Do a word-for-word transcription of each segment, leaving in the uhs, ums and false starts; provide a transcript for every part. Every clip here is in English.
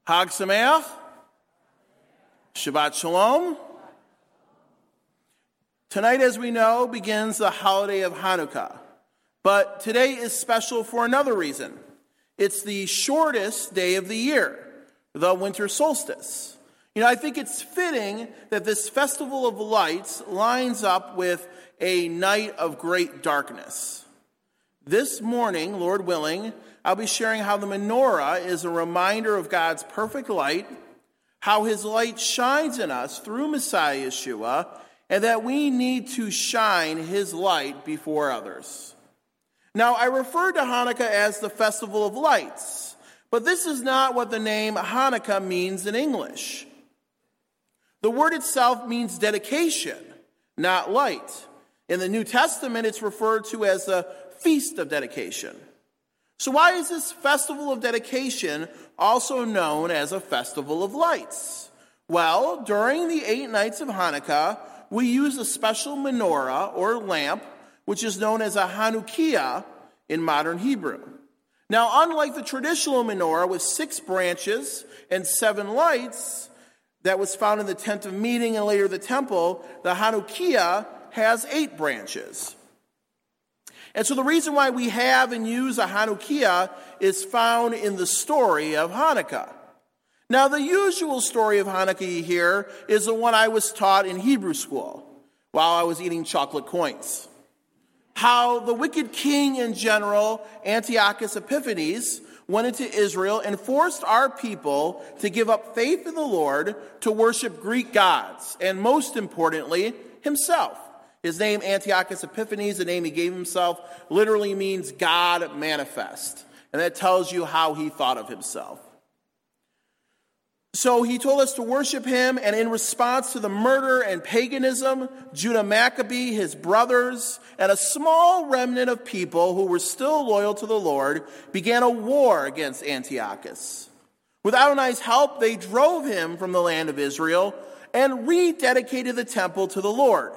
Hag Sameach, Shabbat Shalom. Tonight, as we know, begins the holiday of Hanukkah. But today is special for another reason. It's the shortest day of the year, the winter solstice. You know, I think it's fitting that this festival of lights lines up with a night of great darkness. This morning, Lord willing, I'll be sharing how the menorah is a reminder of God's perfect light, how his light shines in us through Messiah Yeshua, and that we need to shine his light before others. Now, I refer to Hanukkah as the Festival of Lights, but this is not what the name Hanukkah means in English. The word itself means dedication, not light. In the New Testament, it's referred to as the Feast of Dedication. So why is this festival of dedication also known as a festival of lights? Well, during the eight nights of Hanukkah, we use a special menorah or lamp, which is known as a Hanukkah in modern Hebrew. Now, unlike the traditional menorah with six branches and seven lights that was found in the tent of meeting and later the temple, the Hanukkah has eight branches. And so the reason why we have and use a Hanukkah is found in the story of Hanukkah. Now, the usual story of Hanukkah here is the one I was taught in Hebrew school while I was eating chocolate coins. How the wicked king and general Antiochus Epiphanes went into Israel and forced our people to give up faith in the Lord to worship Greek gods, and most importantly, himself. His name, Antiochus Epiphanes, the name he gave himself, literally means God manifest. And that tells you how he thought of himself. So he told us to worship him, and in response to the murder and paganism, Judah Maccabee, his brothers, and a small remnant of people who were still loyal to the Lord began a war against Antiochus. With Adonai's help, they drove him from the land of Israel and rededicated the temple to the Lord.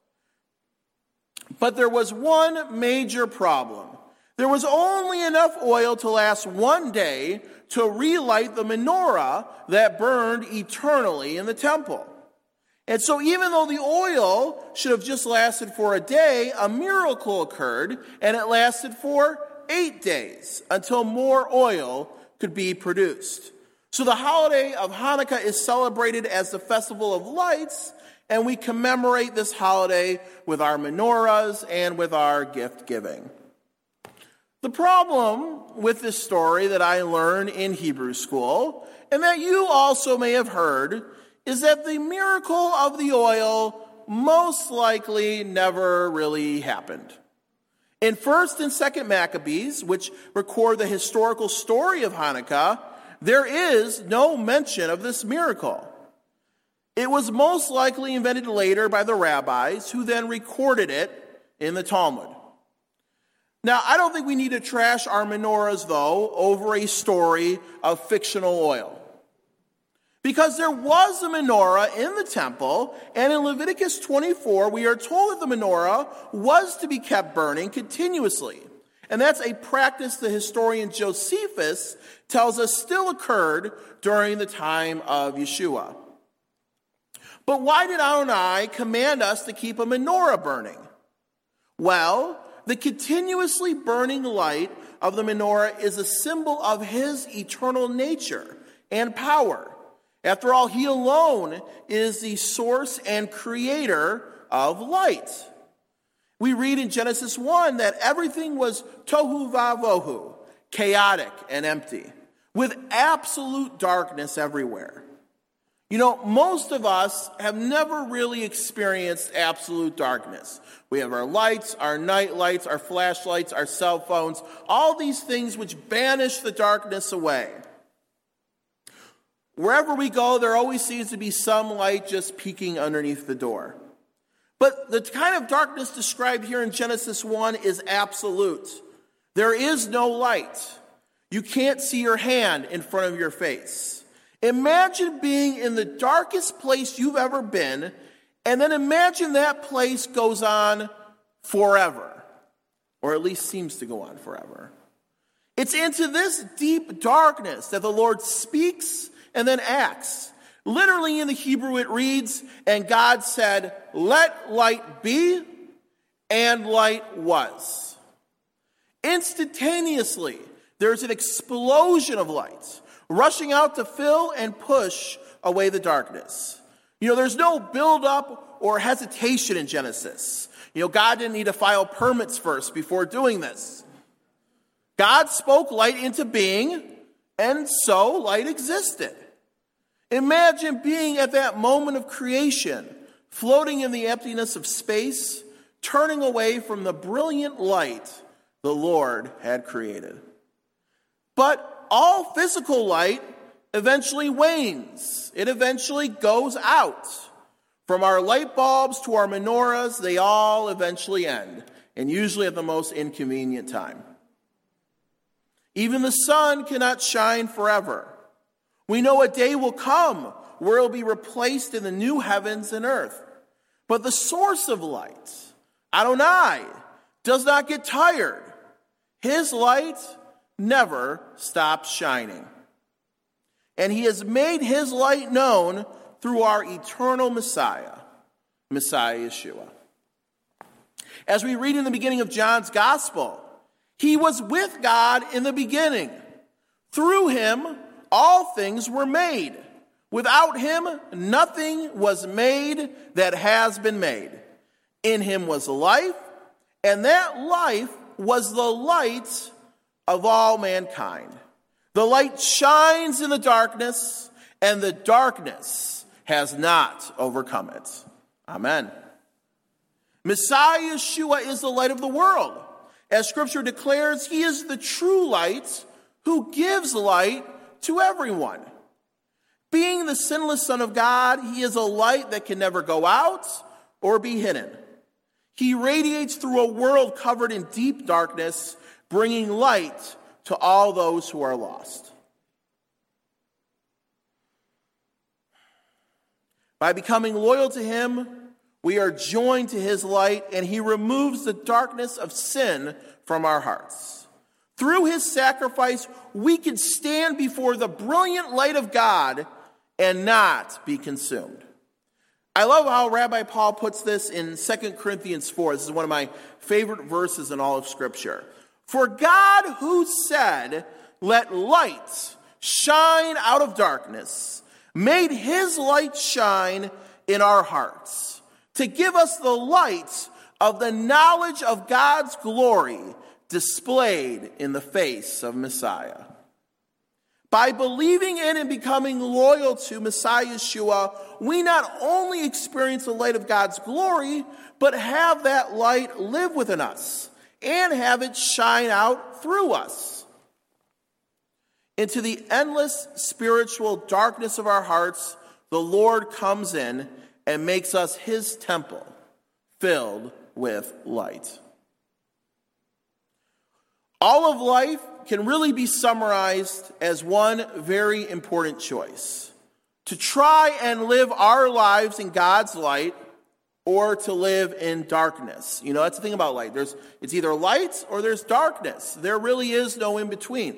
But there was one major problem. There was only enough oil to last one day to relight the menorah that burned eternally in the temple. And so even though the oil should have just lasted for a day, a miracle occurred, and it lasted for eight days until more oil could be produced. So the holiday of Hanukkah is celebrated as the Festival of Lights, and we commemorate this holiday with our menorahs and with our gift giving. The problem with this story that I learned in Hebrew school, and that you also may have heard, is that the miracle of the oil most likely never really happened. In First and Second Maccabees, which record the historical story of Hanukkah, there is no mention of this miracle. It was most likely invented later by the rabbis, who then recorded it in the Talmud. Now, I don't think we need to trash our menorahs, though, over a story of fictional oil. Because there was a menorah in the temple, and in Leviticus twenty-four, we are told that the menorah was to be kept burning continuously. And that's a practice the historian Josephus tells us still occurred during the time of Yeshua. But why did Adonai command us to keep a menorah burning? Well, the continuously burning light of the menorah is a symbol of his eternal nature and power. After all, he alone is the source and creator of light. We read in Genesis one that everything was tohu vavohu, chaotic and empty, with absolute darkness everywhere. You know, most of us have never really experienced absolute darkness. We have our lights, our night lights, our flashlights, our cell phones, all these things which banish the darkness away. Wherever we go, there always seems to be some light just peeking underneath the door. But the kind of darkness described here in Genesis one is absolute. There is no light. You can't see your hand in front of your face. Imagine being in the darkest place you've ever been, and then imagine that place goes on forever, or at least seems to go on forever. It's into this deep darkness that the Lord speaks and then acts. Literally in the Hebrew it reads, and God said, let light be, and light was. Instantaneously, there's an explosion of light, rushing out to fill and push away the darkness. You know, there's no buildup or hesitation in Genesis. You know, God didn't need to file permits first before doing this. God spoke light into being, and so light existed. Imagine being at that moment of creation, floating in the emptiness of space, turning away from the brilliant light the Lord had created. But all physical light eventually wanes. It eventually goes out. From our light bulbs to our menorahs, they all eventually end, and usually at the most inconvenient time. Even the sun cannot shine forever. We know a day will come where it will be replaced in the new heavens and earth. But the source of light, Adonai, does not get tired. His light never stops shining. And he has made his light known through our eternal Messiah, Messiah Yeshua. As we read in the beginning of John's Gospel, he was with God in the beginning. Through him, all things were made. Without him, nothing was made that has been made. In him was life, and that life was the light of all mankind. The light shines in the darkness, and the darkness has not overcome it. Amen. Messiah Yeshua is the light of the world. As Scripture declares, he is the true light who gives light to everyone. Being the sinless Son of God, he is a light that can never go out or be hidden. He radiates through a world covered in deep darkness, bringing light to all those who are lost. By becoming loyal to him, we are joined to his light, and he removes the darkness of sin from our hearts. Through his sacrifice, we can stand before the brilliant light of God and not be consumed. I love how Rabbi Paul puts this in Second Corinthians four. This is one of my favorite verses in all of Scripture. For God, who said, let light shine out of darkness, made his light shine in our hearts, to give us the light of the knowledge of God's glory displayed in the face of Messiah. By believing in and becoming loyal to Messiah Yeshua, we not only experience the light of God's glory, but have that light live within us and have it shine out through us. Into the endless spiritual darkness of our hearts, the Lord comes in and makes us his temple filled with light. All of life can really be summarized as one very important choice: to try and live our lives in God's light or to live in darkness. You know, that's the thing about light. There's, it's either light or there's darkness. There really is no in between.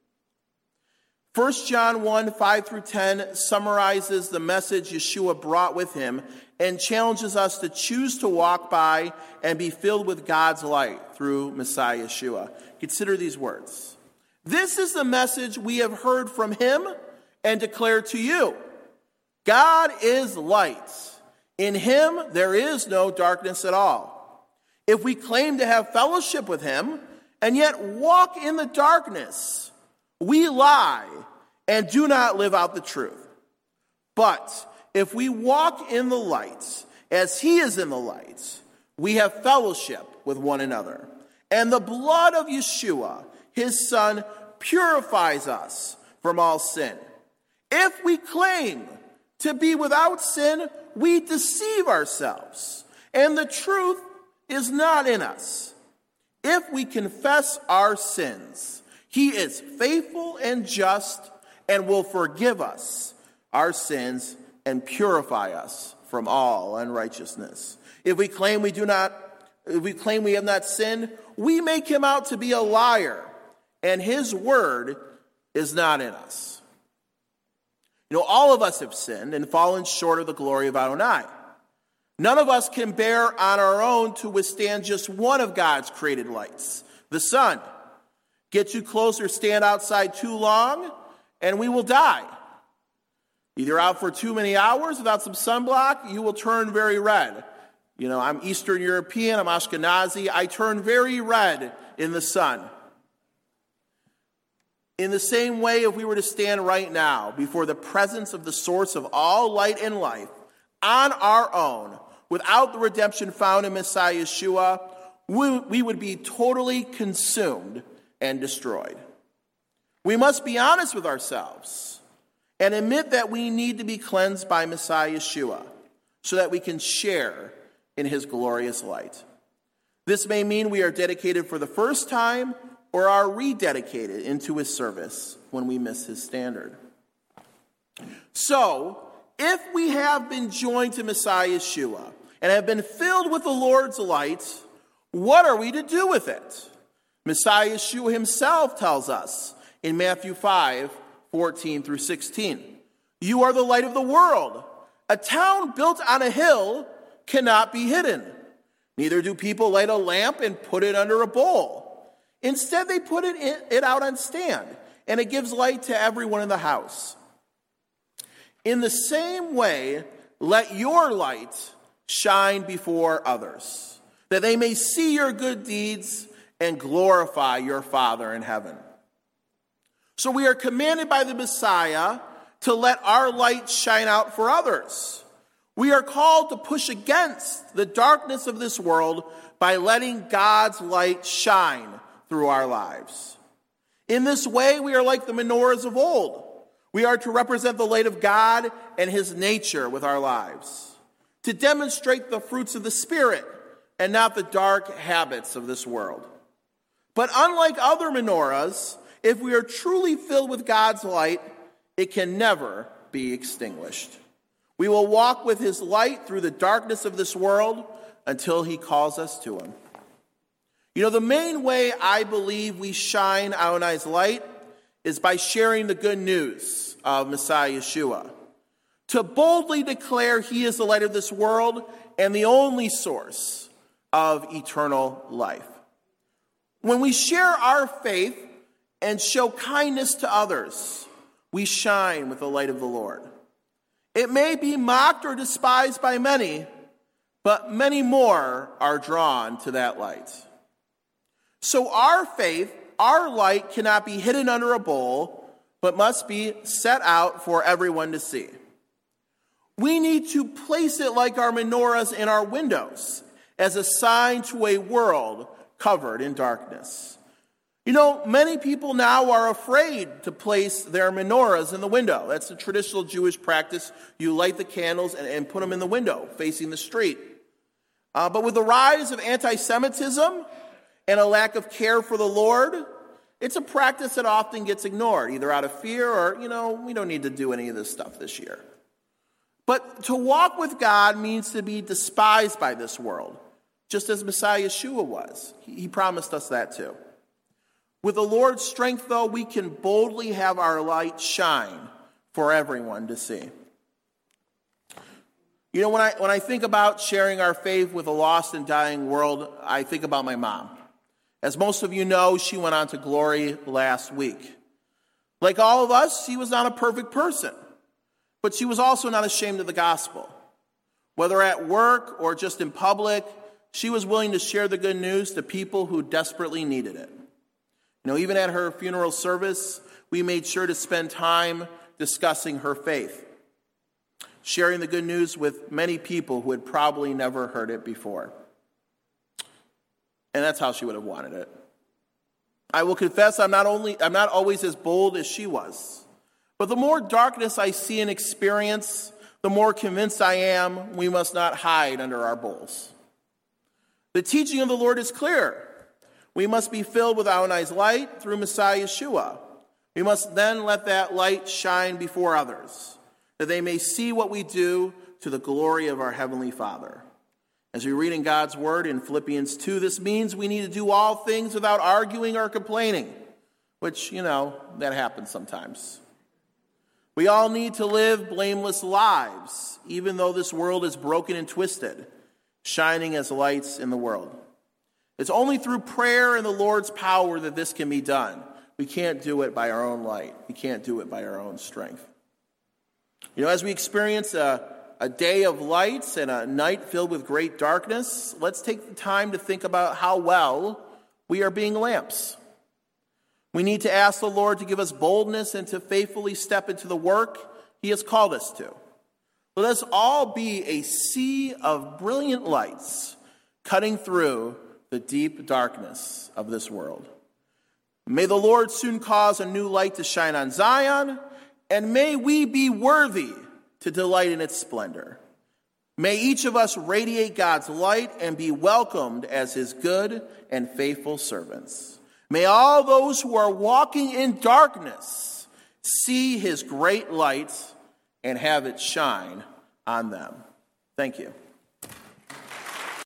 First John one, five through ten summarizes the message Yeshua brought with him and challenges us to choose to walk by and be filled with God's light through Messiah Yeshua. Consider these words. This is the message we have heard from him and declare to you. God is light. In him there is no darkness at all. If we claim to have fellowship with him and yet walk in the darkness, we lie and do not live out the truth. But if we walk in the light, as he is in the light, we have fellowship with one another. And the blood of Yeshua, his Son, purifies us from all sin. If we claim to be without sin, we deceive ourselves, and the truth is not in us. If we confess our sins, he is faithful and just and will forgive us our sins and purify us from all unrighteousness. If we claim we do not, if we claim we have not sinned, we make him out to be a liar, and his word is not in us. You know, all of us have sinned and fallen short of the glory of Adonai. None of us can bear on our own to withstand just one of God's created lights, the sun. Get too close or stand outside too long, and we will die. Either out for too many hours without some sunblock, you will turn very red. You know, I'm Eastern European, I'm Ashkenazi. I turn very red in the sun. In the same way, if we were to stand right now before the presence of the source of all light and life on our own, without the redemption found in Messiah Yeshua, we, we would be totally consumed and destroyed. We must be honest with ourselves and admit that we need to be cleansed by Messiah Yeshua so that we can share in his glorious light. This may mean we are dedicated for the first time or are rededicated into his service when we miss his standard. So, if we have been joined to Messiah Yeshua and have been filled with the Lord's light, what are we to do with it? Messiah Yeshua himself tells us in Matthew five, fourteen through sixteen, "You are the light of the world. A town built on a hill cannot be hidden. Neither do people light a lamp and put it under a bowl. Instead, they put it, in, it out on stand, and it gives light to everyone in the house. In the same way, let your light shine before others, that they may see your good deeds and glorify your Father in heaven." So we are commanded by the Messiah to let our light shine out for others. We are called to push against the darkness of this world by letting God's light shine through our lives. In this way, we are like the menorahs of old. We are to represent the light of God and his nature with our lives, to demonstrate the fruits of the Spirit and not the dark habits of this world. But unlike other menorahs, if we are truly filled with God's light, it can never be extinguished. We will walk with his light through the darkness of this world until he calls us to him. You know, the main way I believe we shine Adonai's light is by sharing the good news of Messiah Yeshua, to boldly declare he is the light of this world and the only source of eternal life. When we share our faith and show kindness to others, we shine with the light of the Lord. It may be mocked or despised by many, but many more are drawn to that light. So our faith, our light, cannot be hidden under a bowl, but must be set out for everyone to see. We need to place it like our menorahs in our windows, as a sign to a world covered in darkness. You know, many people now are afraid to place their menorahs in the window. That's the traditional Jewish practice. You light the candles and, and put them in the window, facing the street. Uh, but with the rise of anti-Semitism and a lack of care for the Lord, it's a practice that often gets ignored, either out of fear or, you know, we don't need to do any of this stuff this year. But to walk with God means to be despised by this world, just as Messiah Yeshua was. He, he promised us that too. With the Lord's strength, though, we can boldly have our light shine for everyone to see. You know, when I when I think about sharing our faith with a lost and dying world, I think about my mom. As most of you know, she went on to glory last week. Like all of us, she was not a perfect person, but she was also not ashamed of the gospel. Whether at work or just in public, she was willing to share the good news to people who desperately needed it. You know, even at her funeral service, we made sure to spend time discussing her faith, sharing the good news with many people who had probably never heard it before. And that's how she would have wanted it. I will confess I'm not only I'm not always as bold as she was, but the more darkness I see and experience, the more convinced I am we must not hide under our bowls. The teaching of the Lord is clear. We must be filled with Adonai's light through Messiah Yeshua. We must then let that light shine before others, that they may see what we do to the glory of our Heavenly Father. As we read in God's Word in Philippians two, this means we need to do all things without arguing or complaining, which, you know, that happens sometimes. We all need to live blameless lives, even though this world is broken and twisted, shining as lights in the world. It's only through prayer and the Lord's power that this can be done. We can't do it by our own light. We can't do it by our own strength. You know, as we experience a, a day of lights and a night filled with great darkness, let's take the time to think about how well we are being lamps. We need to ask the Lord to give us boldness and to faithfully step into the work he has called us to. Let us all be a sea of brilliant lights cutting through the deep darkness of this world. May the Lord soon cause a new light to shine on Zion, and may we be worthy to delight in its splendor. May each of us radiate God's light and be welcomed as his good and faithful servants. May all those who are walking in darkness see his great light and have it shine on them. Thank you.